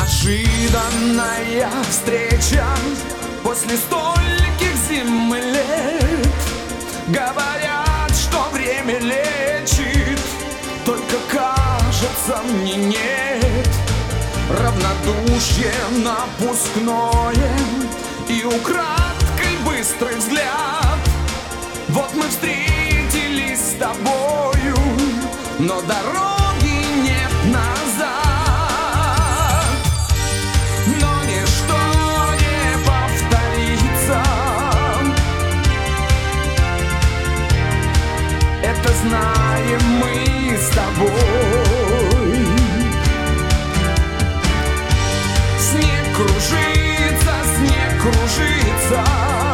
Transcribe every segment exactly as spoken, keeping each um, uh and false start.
Неожиданная встреча после стольких зим и лет. Говорят, что время лечит, только кажется мне нет. Равнодушие напускное и украдкой быстрый взгляд. Вот мы встретились с тобою, но дороги нет назад. Но ничто не повторится, это знаем мы с тобой. Снег кружится, снег кружится,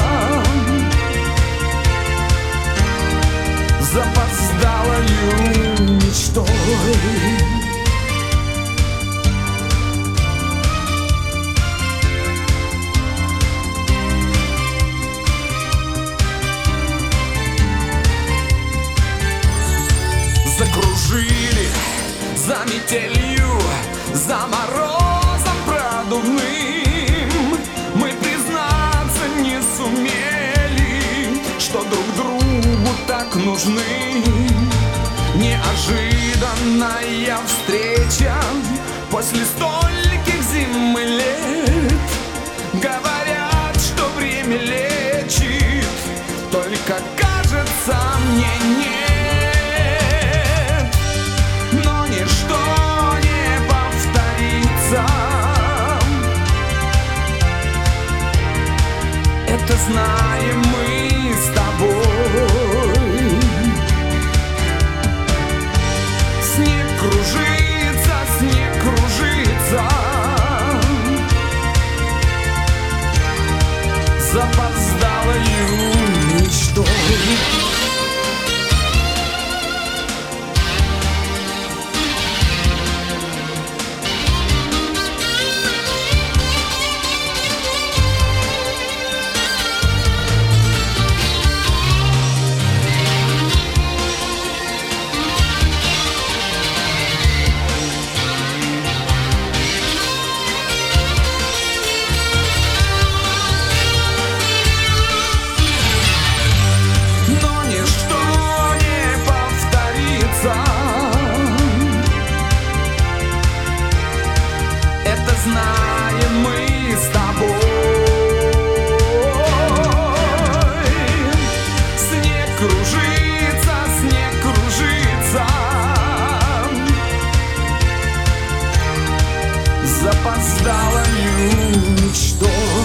запоздалою мечтой. Закружили за метелью, за морозом продувным. Мы признаться не сумели, что друг другу так нужны. Неожиданная встреча после стольких зим и лет. Говорят, что время лечит, только кажется мне нет. Но ничто не повторится, это знаем мы с тобой. Снег кружится, снег кружится, запоздалою мечтой. Знаем мы с тобой. Снег кружится, снег кружится, запоздалою мечтой.